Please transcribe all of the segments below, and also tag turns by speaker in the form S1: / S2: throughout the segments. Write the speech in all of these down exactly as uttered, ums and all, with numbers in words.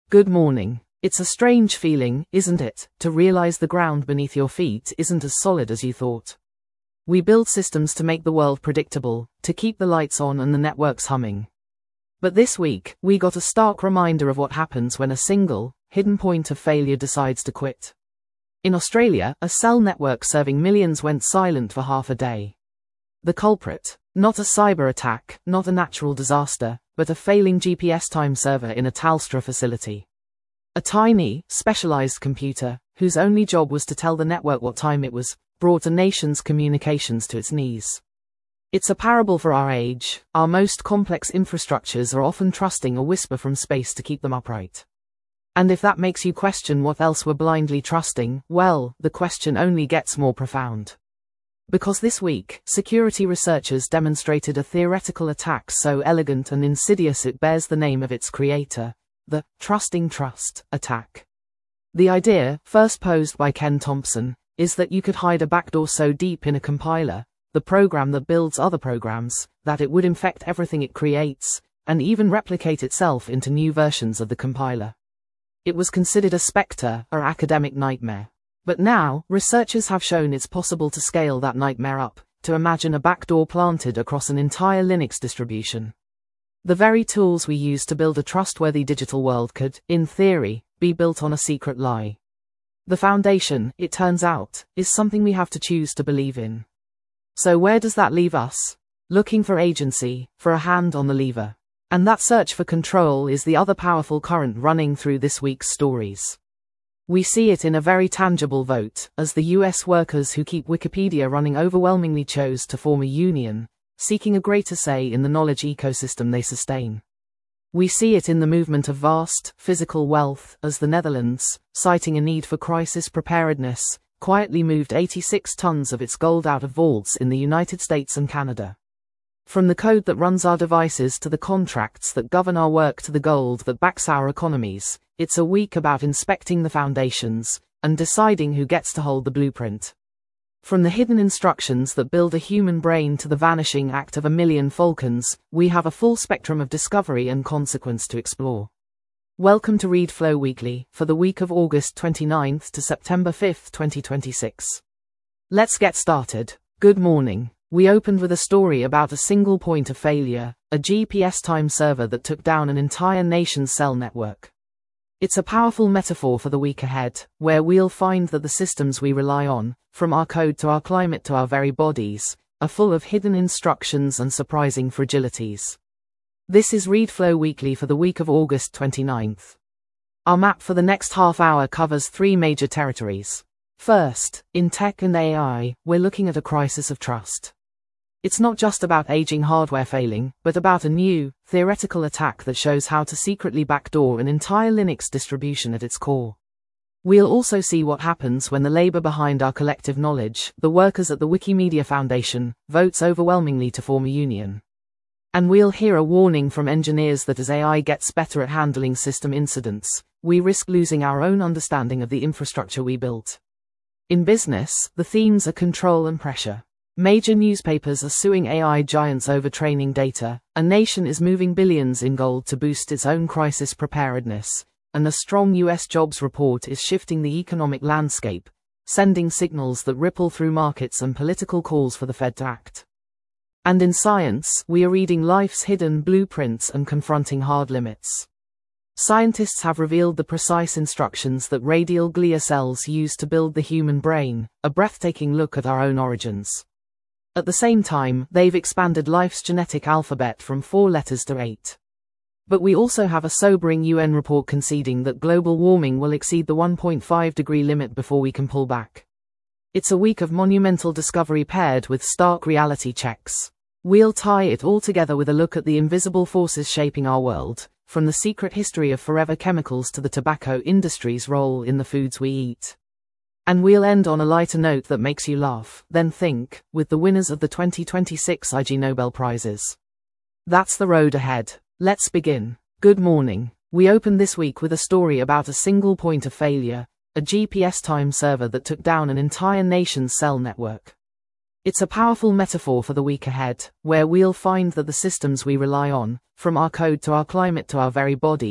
S1: Good morning. It's a strange feeling, isn't it, to realize the ground beneath your feet isn't as solid as you thought. We build systems to make the world predictable, to keep the lights on and the networks humming. But this week, we got a stark reminder of what happens when a single, hidden point of failure decides to quit. In Australia, a cell network serving millions went silent for half a day. The culprit? Not a cyber attack, not a natural disaster, but a failing G P S time server in a Telstra facility. A tiny, specialized computer, whose only job was to tell the network what time it was, brought a nation's communications to its knees. It's a parable for our age. Our most complex infrastructures are often trusting a whisper from space to keep them upright. And if that makes you question what else we're blindly trusting, well, the question only gets more profound. Because this week, security researchers demonstrated a theoretical attack so elegant and insidious it bears the name of its creator, the trusting trust attack. The idea, first posed by Ken Thompson, is that you could hide a backdoor so deep in a compiler, the program that builds other programs, that it would infect everything it creates, and even replicate itself into new versions of the compiler. It was considered a specter or academic nightmare. But now, researchers have shown it's possible to scale that nightmare up, to imagine a backdoor planted across an entire Linux distribution. The very tools we use to build a trustworthy digital world could, in theory, be built on a secret lie. The foundation, it turns out, is something we have to choose to believe in. So where does that leave us? Looking for agency, for a hand on the lever. And that search for control is the other powerful current running through this week's stories. We see it in a very tangible vote, as the U S workers who keep Wikipedia running overwhelmingly chose to form a union, seeking a greater say in the knowledge ecosystem they sustain. We see it in the movement of vast, physical wealth, as the Netherlands, citing a need for crisis preparedness, quietly moved eighty-six tons of its gold out of vaults in the United States and Canada. From the code that runs our devices to the contracts that govern our work to the gold that backs our economies, it's a week about inspecting the foundations and deciding who gets to hold the blueprint. From the hidden instructions that build a human brain to the vanishing act of a million falcons, we have a full spectrum of discovery and consequence to explore. Welcome to Read Flow Weekly for the week of August twenty-ninth to September fifth, twenty twenty-six. Let's get started. Good morning. We opened with a story about a single point of failure, a G P S time server that took down an entire nation's cell network. It's a powerful metaphor for the week ahead, where we'll find that the systems we rely on, from our code to our climate to our very bodies, are full of hidden instructions and surprising fragilities. This is Read Flow Weekly for the week of August twenty-ninth. Our map for the next half hour covers three major territories. First, in tech and A I, we're looking at a crisis of trust. It's not just about aging hardware failing, but about a new, theoretical attack that shows how to secretly backdoor an entire Linux distribution at its core. We'll also see what happens when the labor behind our collective knowledge, the workers at the Wikimedia Foundation, votes overwhelmingly to form a union. And we'll hear a warning from engineers that as A I gets better at handling system incidents, we risk losing our own understanding of the infrastructure we built. In business, the themes are control and pressure. Major newspapers are suing A I giants over training data, a nation is moving billions in gold to boost its own crisis preparedness, and a strong U S jobs report is shifting the economic landscape, sending signals that ripple through markets and political calls for the Fed to act. And in science, we are reading life's hidden blueprints and confronting hard limits. Scientists have revealed the precise instructions that radial glia cells use to build the human brain, a breathtaking look at our own origins. At the same time, they've expanded life's genetic alphabet from four letters to eight. But we also have a sobering U N report conceding that global warming will exceed the one point five degree limit before we can pull back. It's a week of monumental discovery paired with stark reality checks. We'll tie it all together with a look at the invisible forces shaping our world, from the secret history of forever chemicals to the tobacco industry's role in the foods we eat. And we'll end on a lighter note that makes you laugh, then think, with the winners of the twenty twenty-six I G Nobel Prizes. That's the road ahead. Let's begin. Good morning. We opened this week with a story about a single point of failure, a G P S time server that took down an entire nation's cell network. It's a powerful metaphor for the week ahead, where we'll find that the systems we rely on, from our code to our climate to our very bodies,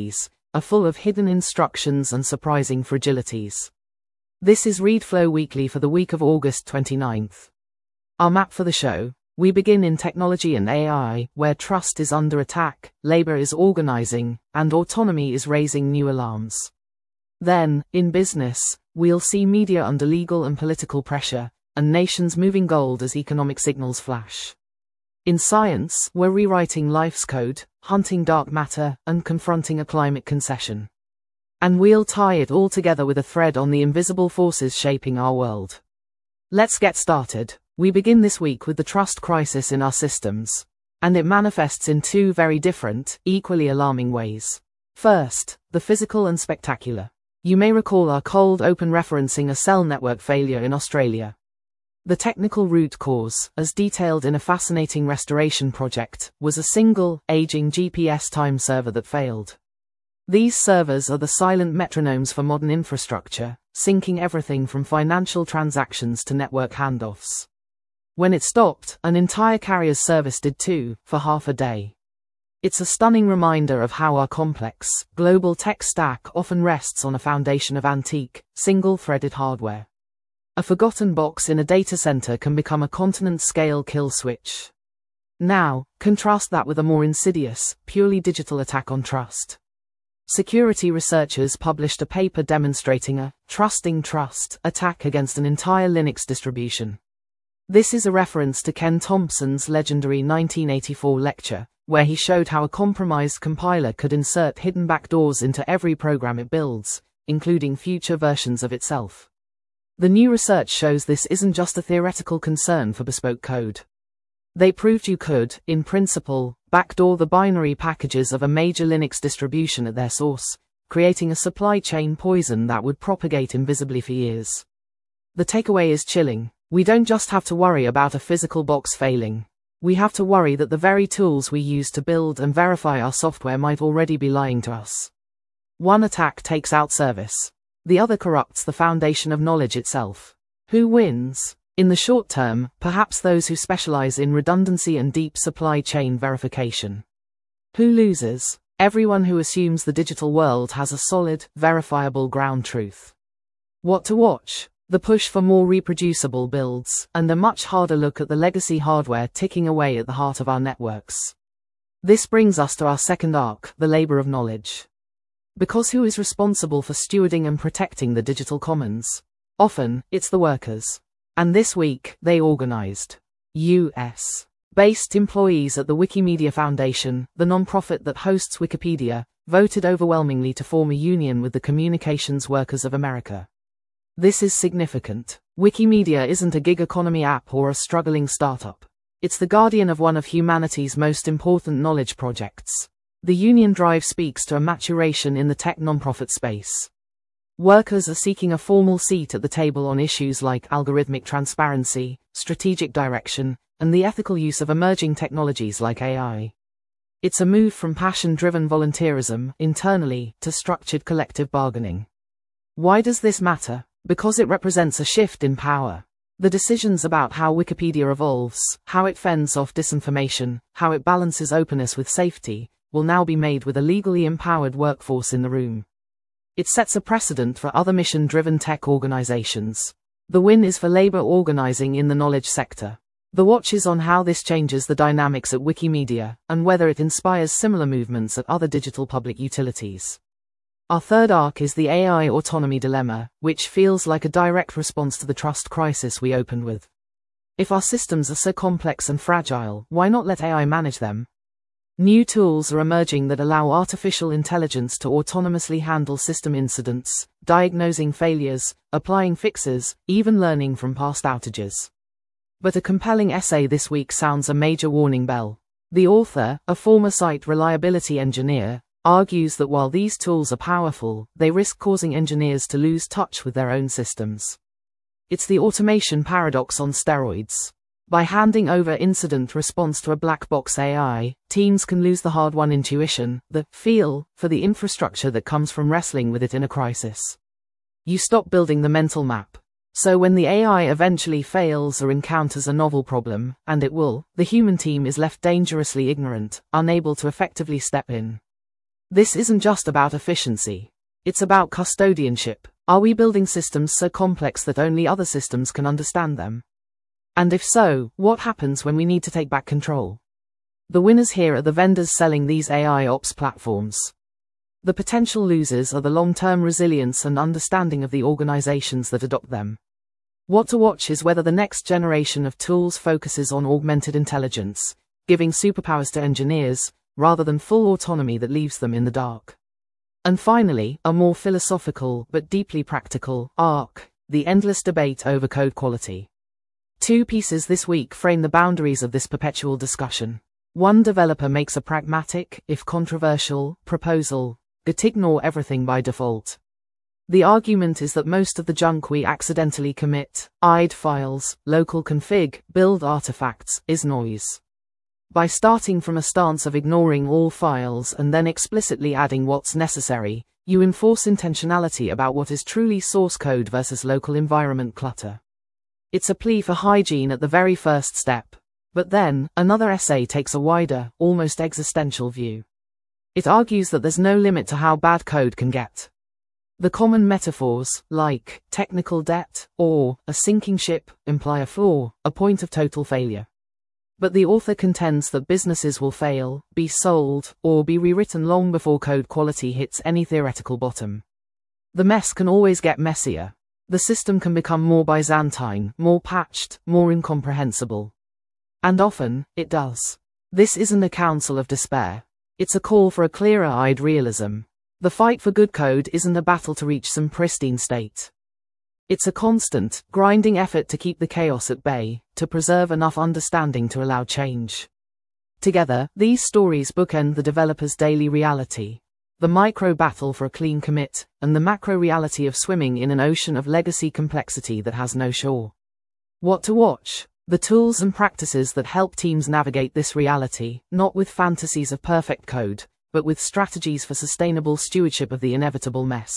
S1: are full of hidden instructions and surprising fragilities. This is ReadFlow Weekly for the week of August twenty-ninth. Our map for the show. We begin in technology and A I, where trust is under attack, labor is organizing, and autonomy is raising new alarms. Then, in business, we'll see media under legal and political pressure, and nations moving gold as economic signals flash. In science, we're rewriting life's code, hunting dark matter, and confronting a climate concession. And we'll tie it all together with a thread on the invisible forces shaping our world. Let's get started. We begin this week with the trust crisis in our systems. And it manifests in two very different, equally alarming ways. First, the physical and spectacular. You may recall our cold open referencing a cell network failure in Australia. The technical root cause, as detailed in a fascinating restoration project, was a single, aging G P S time server that failed. These servers are the silent metronomes for modern infrastructure, syncing everything from financial transactions to network handoffs. When it stopped, an entire carrier's service did too, for half a day. It's a stunning reminder of how our complex, global tech stack often rests on a foundation of antique, single-threaded hardware. A forgotten box in a data center can become a continent-scale kill switch. Now, contrast that with a more insidious, purely digital attack on trust. Security researchers published a paper demonstrating a trusting trust attack against an entire Linux distribution. This is a reference to Ken Thompson's legendary nineteen eighty-four lecture, where he showed how a compromised compiler could insert hidden backdoors into every program it builds, including future versions of itself. The new research shows this isn't just a theoretical concern for bespoke code. They proved you could, in principle, backdoor the binary packages of a major Linux distribution at their source, creating a supply chain poison that would propagate invisibly for years. The takeaway is chilling. We don't just have to worry about a physical box failing. We have to worry that the very tools we use to build and verify our software might already be lying to us. One attack takes out service. The other corrupts the foundation of knowledge itself. Who wins? In the short term, perhaps those who specialize in redundancy and deep supply chain verification. Who loses? Everyone who assumes the digital world has a solid, verifiable ground truth. What to watch? The push for more reproducible builds, and a much harder look at the legacy hardware ticking away at the heart of our networks. This brings us to our second arc, the labor of knowledge. Because who is responsible for stewarding and protecting the digital commons? Often, it's the workers. And this week, they organized. U S based employees at the Wikimedia Foundation, the nonprofit that hosts Wikipedia, voted overwhelmingly to form a union with the Communications Workers of America. This is significant. Wikimedia isn't a gig economy app or a struggling startup. It's the guardian of one of humanity's most important knowledge projects. The union drive speaks to a maturation in the tech nonprofit space. Workers are seeking a formal seat at the table on issues like algorithmic transparency, strategic direction, and the ethical use of emerging technologies like A I. It's a move from passion-driven volunteerism, internally, to structured collective bargaining. Why does this matter? Because it represents a shift in power. The decisions about how Wikipedia evolves, how it fends off disinformation, how it balances openness with safety, will now be made with a legally empowered workforce in the room. It sets a precedent for other mission-driven tech organizations. The win is for labor organizing in the knowledge sector. The watch is on how this changes the dynamics at Wikimedia, and whether it inspires similar movements at other digital public utilities. Our third arc is the A I autonomy dilemma, which feels like a direct response to the trust crisis we opened with. If our systems are so complex and fragile, why not let A I manage them? New tools are emerging that allow artificial intelligence to autonomously handle system incidents, diagnosing failures, applying fixes, even learning from past outages. But a compelling essay this week sounds a major warning bell. The author, a former site reliability engineer, argues that while these tools are powerful, they risk causing engineers to lose touch with their own systems. It's the automation paradox on steroids. By handing over incident response to a black box A I, teams can lose the hard-won intuition, the feel, for the infrastructure that comes from wrestling with it in a crisis. You stop building the mental map. So when the A I eventually fails or encounters a novel problem, and it will, the human team is left dangerously ignorant, unable to effectively step in. This isn't just about efficiency. It's about custodianship. Are we building systems so complex that only other systems can understand them? And if so, what happens when we need to take back control? The winners here are the vendors selling these A I ops platforms. The potential losers are the long-term resilience and understanding of the organizations that adopt them. What to watch is whether the next generation of tools focuses on augmented intelligence, giving superpowers to engineers, rather than full autonomy that leaves them in the dark. And finally, a more philosophical, but deeply practical, arc, the endless debate over code quality. Two pieces this week frame the boundaries of this perpetual discussion. One developer makes a pragmatic, if controversial, proposal: Git ignore everything by default. The argument is that most of the junk we accidentally commit, I D files, local config, build artifacts, is noise. By starting from a stance of ignoring all files and then explicitly adding what's necessary, you enforce intentionality about what is truly source code versus local environment clutter. It's a plea for hygiene at the very first step. But then, another essay takes a wider, almost existential view. It argues that there's no limit to how bad code can get. The common metaphors, like technical debt or a sinking ship, imply a flaw, a point of total failure. But the author contends that businesses will fail, be sold, or be rewritten long before code quality hits any theoretical bottom. The mess can always get messier. The system can become more Byzantine, more patched, more incomprehensible. And often, it does. This isn't a counsel of despair. It's a call for a clearer-eyed realism. The fight for good code isn't a battle to reach some pristine state. It's a constant, grinding effort to keep the chaos at bay, to preserve enough understanding to allow change. Together, these stories bookend the developer's daily reality, the micro battle for a clean commit, and the macro reality of swimming in an ocean of legacy complexity that has no shore. What to watch? The tools and practices that help teams navigate this reality, not with fantasies of perfect code, but with strategies for sustainable stewardship of the inevitable mess.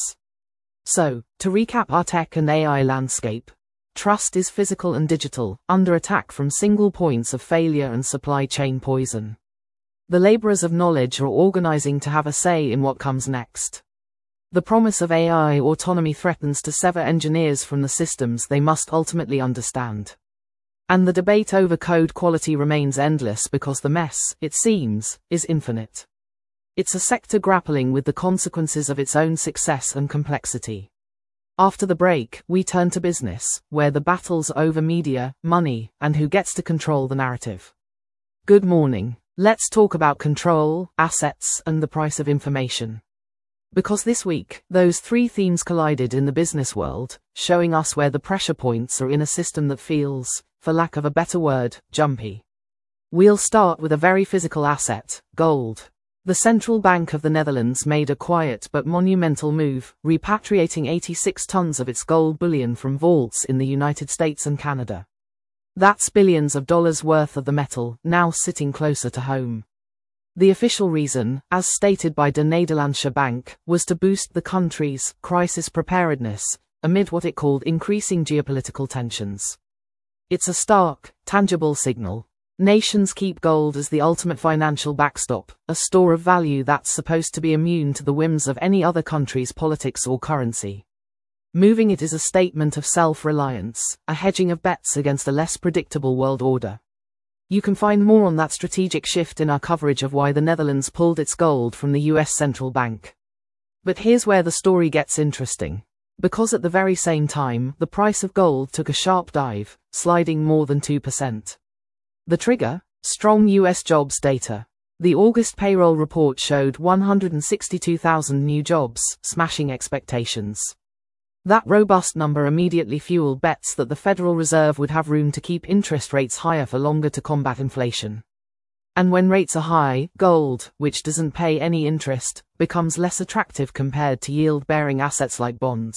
S1: So, to recap our tech and A I landscape, trust is physical and digital, under attack from single points of failure and supply chain poison. The laborers of knowledge are organizing to have a say in what comes next. The promise of A I autonomy threatens to sever engineers from the systems they must ultimately understand. And the debate over code quality remains endless because the mess, it seems, is infinite. It's a sector grappling with the consequences of its own success and complexity. After the break, we turn to business, where the battle's over media, money, and who gets to control the narrative. Good morning. Let's talk about control, assets, and the price of information. Because this week, those three themes collided in the business world, showing us where the pressure points are in a system that feels, for lack of a better word, jumpy. We'll start with a very physical asset, gold. The Central Bank of the Netherlands made a quiet but monumental move, repatriating eighty-six tons of its gold bullion from vaults in the United States and Canada. That's billions of dollars worth of the metal, now sitting closer to home. The official reason, as stated by De Nederlandsche Bank, was to boost the country's crisis preparedness, amid what it called increasing geopolitical tensions. It's a stark, tangible signal. Nations keep gold as the ultimate financial backstop, a store of value that's supposed to be immune to the whims of any other country's politics or currency. Moving it is a statement of self-reliance, a hedging of bets against a less predictable world order. You can find more on that strategic shift in our coverage of why the Netherlands pulled its gold from the U S Central Bank. But here's where the story gets interesting. Because at the very same time, the price of gold took a sharp dive, sliding more than two percent. The trigger? Strong U S jobs data. The August payroll report showed one hundred sixty-two thousand new jobs, smashing expectations. That robust number immediately fueled bets that the Federal Reserve would have room to keep interest rates higher for longer to combat inflation. And when rates are high, gold, which doesn't pay any interest, becomes less attractive compared to yield-bearing assets like bonds.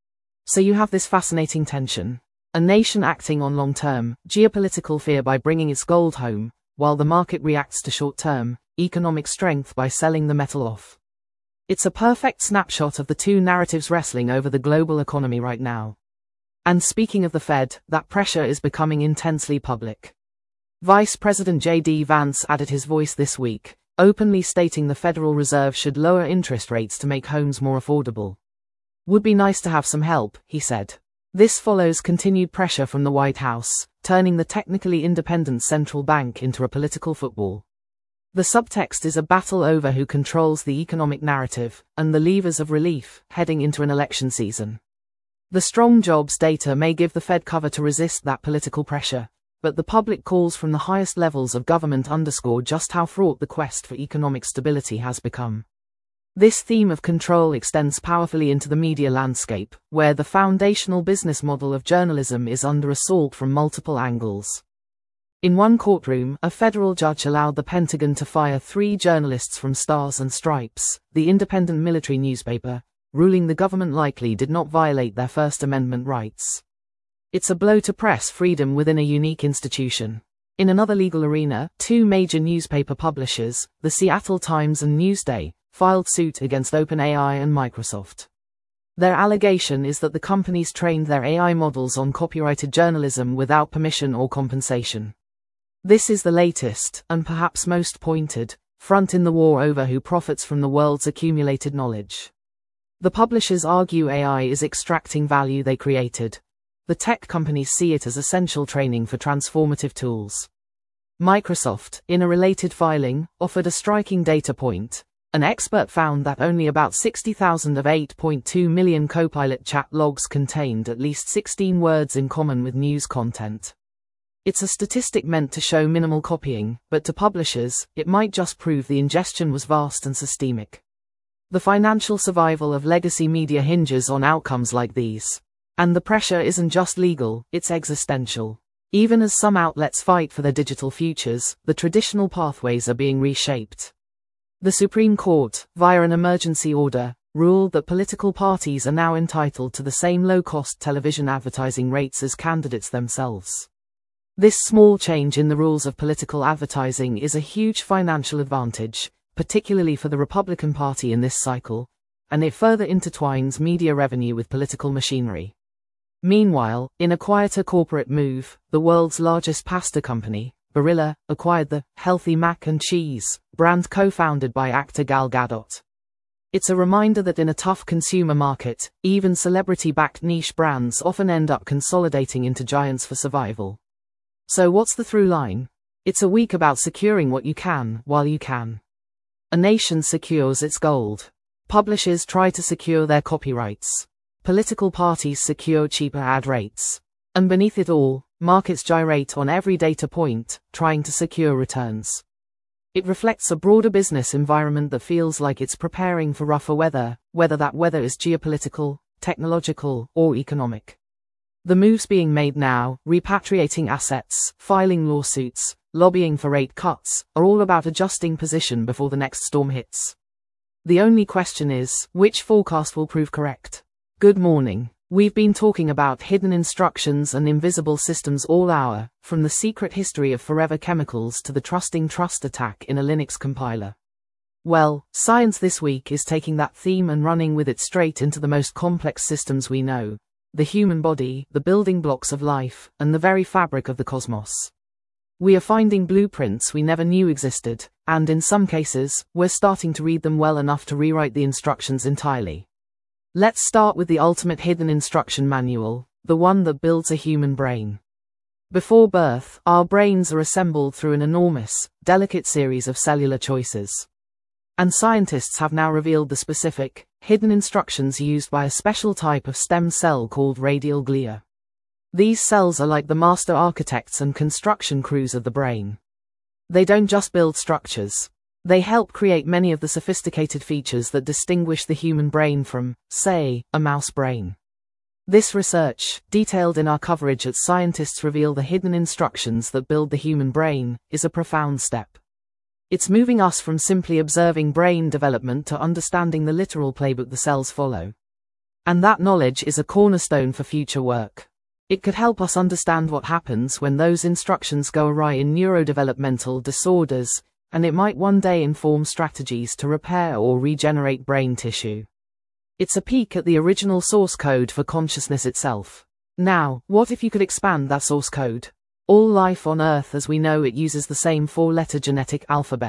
S1: So you have this fascinating tension. A nation acting on long-term, geopolitical fear by bringing its gold home, while the market reacts to short-term, economic strength by selling the metal off. It's a perfect snapshot of the two narratives wrestling over the global economy right now. And speaking of the Fed, that pressure is becoming intensely public. Vice President J D Vance added his voice this week, openly stating the Federal Reserve should lower interest rates to make homes more affordable. Would be nice to have some help, he said. This follows continued pressure from the White House, turning the technically independent central bank into a political football. The subtext is a battle over who controls the economic narrative and the levers of relief heading into an election season. The strong jobs data may give the Fed cover to resist that political pressure, but the public calls from the highest levels of government underscore just how fraught the quest for economic stability has become. This theme of control extends powerfully into the media landscape, where the foundational business model of journalism is under assault from multiple angles. In one courtroom, a federal judge allowed the Pentagon to fire three journalists from Stars and Stripes, the independent military newspaper, ruling the government likely did not violate their First Amendment rights. It's a blow to press freedom within a unique institution. In another legal arena, two major newspaper publishers, the Seattle Times and Newsday, filed suit against OpenAI and Microsoft. Their allegation is that the companies trained their A I models on copyrighted journalism without permission or compensation. This is the latest, and perhaps most pointed, front in the war over who profits from the world's accumulated knowledge. The publishers argue A I is extracting value they created. The tech companies see it as essential training for transformative tools. Microsoft, in a related filing, offered a striking data point. An expert found that only about sixty thousand of eight point two million Copilot chat logs contained at least sixteen words in common with news content. It's a statistic meant to show minimal copying, but to publishers, it might just prove the ingestion was vast and systemic. The financial survival of legacy media hinges on outcomes like these. And the pressure isn't just legal, it's existential. Even as some outlets fight for their digital futures, the traditional pathways are being reshaped. The Supreme Court, via an emergency order, ruled that political parties are now entitled to the same low-cost television advertising rates as candidates themselves. This small change in the rules of political advertising is a huge financial advantage, particularly for the Republican Party in this cycle, and it further intertwines media revenue with political machinery. Meanwhile, in a quieter corporate move, the world's largest pasta company, Barilla, acquired the Healthy Mac and Cheese brand co-founded by actor Gal Gadot. It's a reminder that in a tough consumer market, even celebrity-backed niche brands often end up consolidating into giants for survival. So what's the through line? It's a week about securing what you can while you can. A nation secures its gold. Publishers try to secure their copyrights. Political parties secure cheaper ad rates. And beneath it all, markets gyrate on every data point, trying to secure returns. It reflects a broader business environment that feels like it's preparing for rougher weather, whether that weather is geopolitical, technological, or economic. The moves being made now, repatriating assets, filing lawsuits, lobbying for rate cuts, are all about adjusting position before the next storm hits. The only question is, which forecast will prove correct? Good morning. We've been talking about hidden instructions and invisible systems all hour, from the secret history of forever chemicals to the trusting trust attack in a Linux compiler. Well, science this week is taking that theme and running with it straight into the most complex systems we know. The human body, the building blocks of life, and the very fabric of the cosmos. We are finding blueprints we never knew existed, and in some cases, we're starting to read them well enough to rewrite the instructions entirely. Let's start with the ultimate hidden instruction manual, the one that builds a human brain. Before birth, our brains are assembled through an enormous, delicate series of cellular choices. And scientists have now revealed the specific, hidden instructions used by a special type of stem cell called radial glia. These cells are like the master architects and construction crews of the brain. They don't just build structures. They help create many of the sophisticated features that distinguish the human brain from, say, a mouse brain. This research, detailed in our coverage at Scientists Reveal the Hidden Instructions That Build the Human Brain, is a profound step. It's moving us from simply observing brain development to understanding the literal playbook the cells follow. And that knowledge is a cornerstone for future work. It could help us understand what happens when those instructions go awry in neurodevelopmental disorders, and it might one day inform strategies to repair or regenerate brain tissue. It's a peek at the original source code for consciousness itself. Now, what if you could expand that source code? All life on Earth as we know it uses the same four-letter genetic alphabet,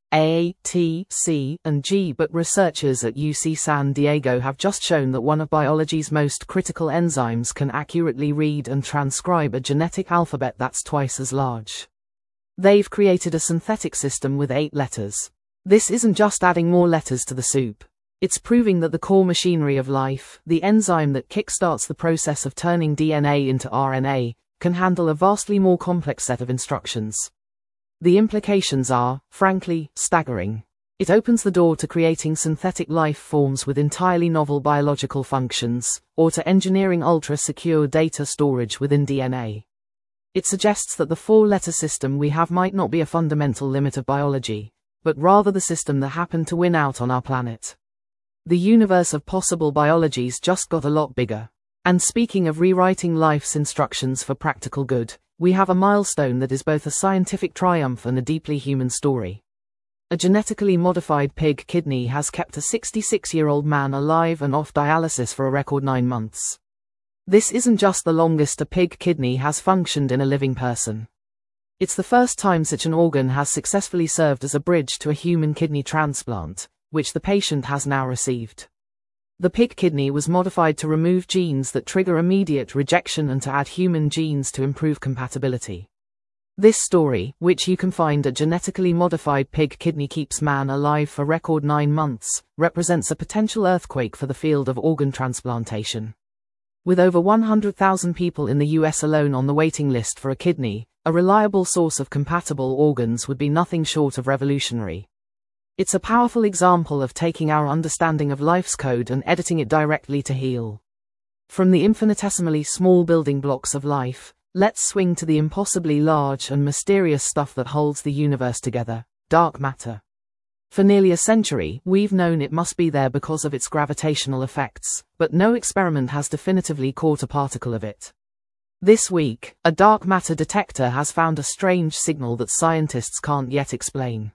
S1: A, T, C, and G, but researchers at U C San Diego have just shown that one of biology's most critical enzymes can accurately read and transcribe a genetic alphabet that's twice as large. They've created a synthetic system with eight letters. This isn't just adding more letters to the soup. It's proving that the core machinery of life, the enzyme that kickstarts the process of turning D N A into R N A, can handle a vastly more complex set of instructions. The implications are, frankly, staggering. It opens the door to creating synthetic life forms with entirely novel biological functions, or to engineering ultra-secure data storage within D N A. It suggests that the four-letter system we have might not be a fundamental limit of biology, but rather the system that happened to win out on our planet. The universe of possible biologies just got a lot bigger. And speaking of rewriting life's instructions for practical good, we have a milestone that is both a scientific triumph and a deeply human story. A genetically modified pig kidney has kept a sixty-six-year-old man alive and off dialysis for a record nine months. This isn't just the longest a pig kidney has functioned in a living person. It's the first time such an organ has successfully served as a bridge to a human kidney transplant, which the patient has now received. The pig kidney was modified to remove genes that trigger immediate rejection and to add human genes to improve compatibility. This story, which you can find at Genetically Modified Pig Kidney Keeps Man Alive for record nine months, represents a potential earthquake for the field of organ transplantation. With over one hundred thousand people in the U S alone on the waiting list for a kidney, a reliable source of compatible organs would be nothing short of revolutionary. It's a powerful example of taking our understanding of life's code and editing it directly to heal. From the infinitesimally small building blocks of life, let's swing to the impossibly large and mysterious stuff that holds the universe together, dark matter. For nearly a century, we've known it must be there because of its gravitational effects, but no experiment has definitively caught a particle of it. This week, a dark matter detector has found a strange signal that scientists can't yet explain.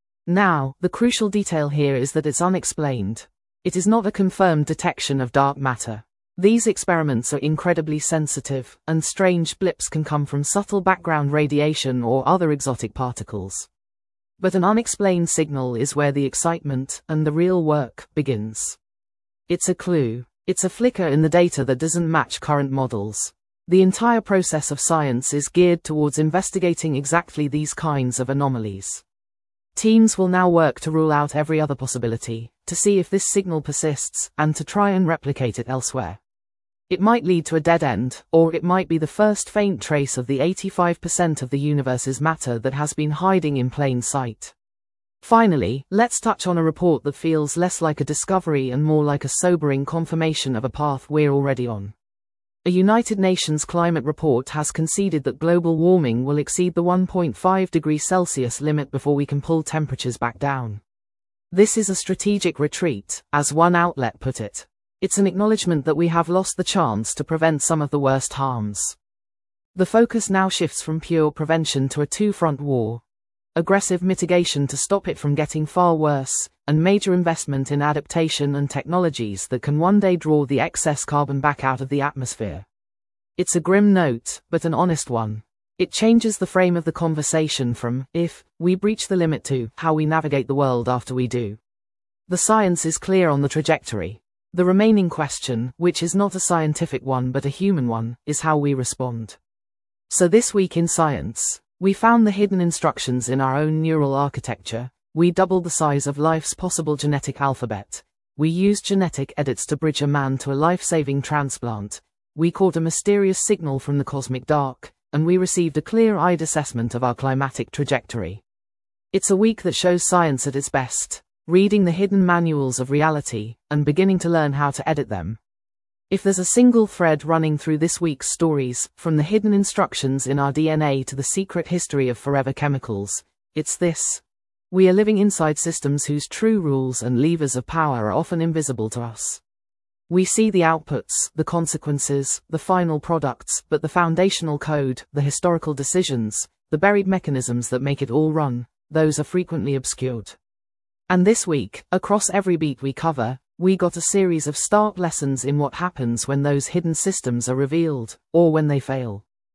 S1: Now, the crucial detail here is that it's unexplained. It is not a confirmed detection of dark matter. These experiments are incredibly sensitive, and strange blips can come from subtle background radiation or other exotic particles. But an unexplained signal is where the excitement and the real work begins. It's a clue. It's a flicker in the data that doesn't match current models. The entire process of science is geared towards investigating exactly these kinds of anomalies. Teams will now work to rule out every other possibility, to see if this signal persists, and to try and replicate it elsewhere. It might lead to a dead end, or it might be the first faint trace of the eighty-five percent of the universe's matter that has been hiding in plain sight. Finally, let's touch on a report that feels less like a discovery and more like a sobering confirmation of a path we're already on. A United Nations climate report has conceded that global warming will exceed the one point five degrees Celsius limit before we can pull temperatures back down. This is a strategic retreat, as one outlet put it. It's an acknowledgement that we have lost the chance to prevent some of the worst harms. The focus now shifts from pure prevention to a two-front war. Aggressive mitigation to stop it from getting far worse, and major investment in adaptation and technologies that can one day draw the excess carbon back out of the atmosphere. It's a grim note, but an honest one. It changes the frame of the conversation from, if we breach the limit, to how we navigate the world after we do. The science is clear on the trajectory. The remaining question, which is not a scientific one but a human one, is how we respond. So this week in science, we found the hidden instructions in our own neural architecture. We doubled the size of life's possible genetic alphabet. We used genetic edits to bridge a man to a life-saving transplant. We caught a mysterious signal from the cosmic dark, and we received a clear-eyed assessment of our climatic trajectory. It's a week that shows science at its best, reading the hidden manuals of reality, and beginning to learn how to edit them. If there's a single thread running through this week's stories, from the hidden instructions in our D N A to the secret history of forever chemicals, it's this. We are living inside systems whose true rules and levers of power are often invisible to us. We see the outputs, the consequences, the final products, but the foundational code, the historical decisions, the buried mechanisms that make it all run, those are frequently obscured. And this week, across every beat we cover, we got a series of stark lessons in what happens when those hidden systems are revealed, or when they fail.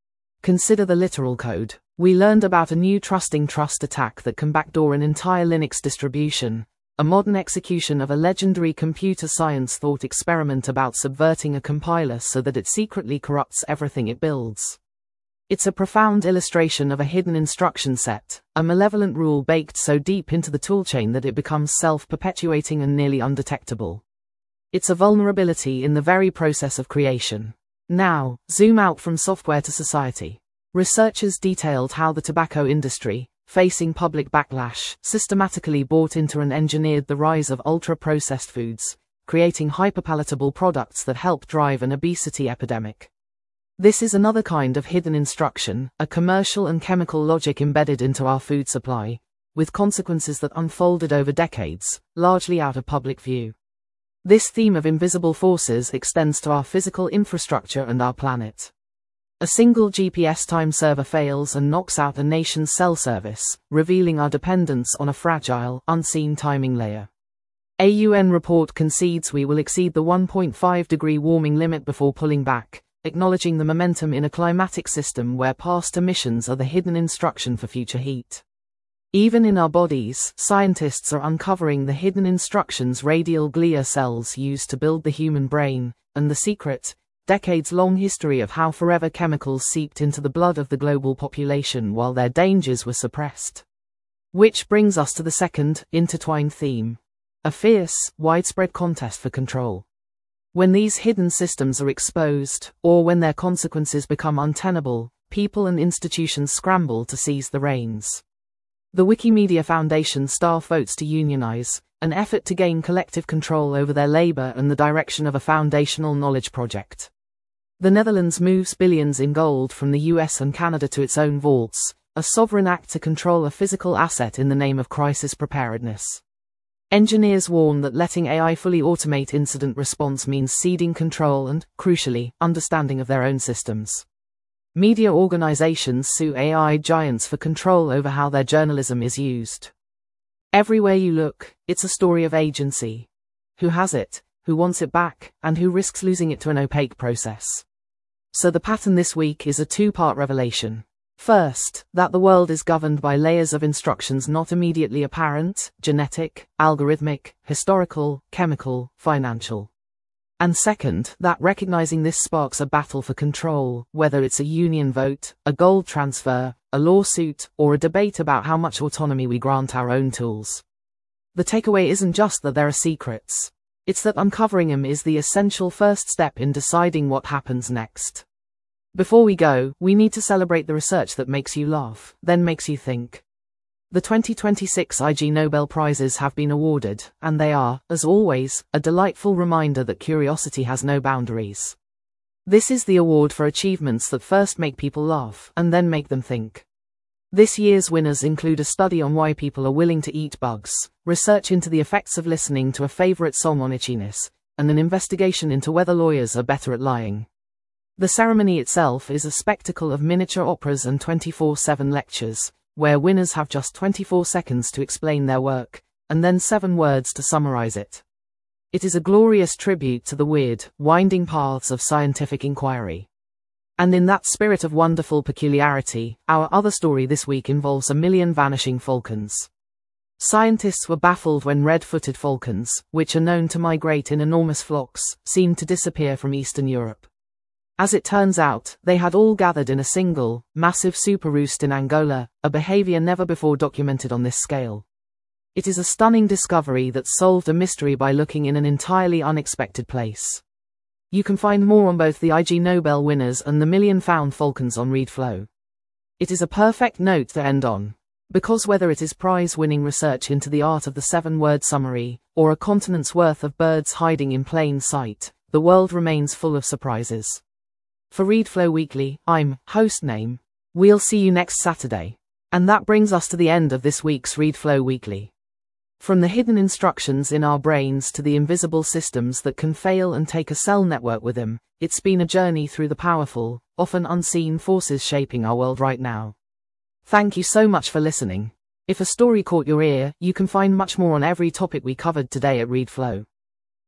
S1: Consider the literal code. We learned about a new trusting trust attack that can backdoor an entire Linux distribution, a modern execution of a legendary computer science thought experiment about subverting a compiler so that it secretly corrupts everything it builds. It's a profound illustration of a hidden instruction set, a malevolent rule baked so deep into the toolchain that it becomes self-perpetuating and nearly undetectable. It's a vulnerability in the very process of creation. Now, zoom out from software to society. Researchers detailed how the tobacco industry, facing public backlash, systematically bought into and engineered the rise of ultra-processed foods, creating hyperpalatable products that help drive an obesity epidemic. This is another kind of hidden instruction, a commercial and chemical logic embedded into our food supply, with consequences that unfolded over decades, largely out of public view. This theme of invisible forces extends to our physical infrastructure and our planet. A single G P S time server fails and knocks out a nation's cell service, revealing our dependence on a fragile, unseen timing layer. A U N report concedes we will exceed the one point five degree warming limit before pulling back, acknowledging the momentum in a climatic system where past emissions are the hidden instruction for future heat. Even in our bodies, scientists are uncovering the hidden instructions radial glia cells use to build the human brain, and the secret, decades-long history of how forever chemicals seeped into the blood of the global population while their dangers were suppressed. Which brings us to the second, intertwined theme. A fierce, widespread contest for control. When these hidden systems are exposed, or when their consequences become untenable, people and institutions scramble to seize the reins. The Wikimedia Foundation staff votes to unionize, an effort to gain collective control over their labor and the direction of a foundational knowledge project. The Netherlands moves billions in gold from the U S and Canada to its own vaults, a sovereign act to control a physical asset in the name of crisis preparedness. Engineers warn that letting A I fully automate incident response means ceding control and, crucially, understanding of their own systems. Media organizations sue A I giants for control over how their journalism is used. Everywhere you look, it's a story of agency. Who has it, who wants it back, and who risks losing it to an opaque process. So the pattern this week is a two-part revelation. First, that the world is governed by layers of instructions not immediately apparent, genetic, algorithmic, historical, chemical, financial. And second, that recognizing this sparks a battle for control, whether it's a union vote, a gold transfer, a lawsuit, or a debate about how much autonomy we grant our own tools. The takeaway isn't just that there are secrets. It's that uncovering them is the essential first step in deciding what happens next. Before we go, we need to celebrate the research that makes you laugh, then makes you think. The twenty twenty-six I G Nobel Prizes have been awarded, and they are, as always, a delightful reminder that curiosity has no boundaries. This is the award for achievements that first make people laugh, and then make them think. This year's winners include a study on why people are willing to eat bugs, research into the effects of listening to a favorite song on itchiness, and an investigation into whether lawyers are better at lying. The ceremony itself is a spectacle of miniature operas and twenty-four seven lectures, where winners have just twenty-four seconds to explain their work, and then seven words to summarize it. It is a glorious tribute to the weird, winding paths of scientific inquiry. And in that spirit of wonderful peculiarity, our other story this week involves a million vanishing falcons. Scientists were baffled when red-footed falcons, which are known to migrate in enormous flocks, seemed to disappear from Eastern Europe. As it turns out, they had all gathered in a single, massive super roost in Angola, a behavior never before documented on this scale. It is a stunning discovery that solved a mystery by looking in an entirely unexpected place. You can find more on both the I G Nobel winners and the million found falcons on ReadFlow. It is a perfect note to end on. Because whether it is prize-winning research into the art of the seven-word summary, or a continent's worth of birds hiding in plain sight, the world remains full of surprises. For ReadFlow Weekly, I'm host name. We'll see you next Saturday. And that brings us to the end of this week's ReadFlow Weekly. From the hidden instructions in our brains to the invisible systems that can fail and take a cell network with them, it's been a journey through the powerful, often unseen forces shaping our world right now. Thank you so much for listening. If a story caught your ear, you can find much more on every topic we covered today at ReadFlow.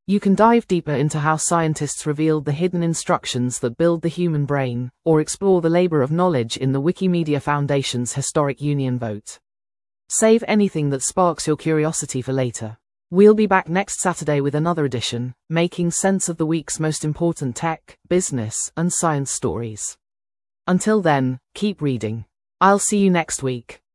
S1: You can dive deeper into how scientists revealed the hidden instructions that build the human brain, or explore the labor of knowledge in the Wikimedia Foundation's historic union vote. Save anything that sparks your curiosity for later. We'll be back next Saturday with another edition, making sense of the week's most important tech, business, and science stories. Until then, keep reading. I'll see you next week.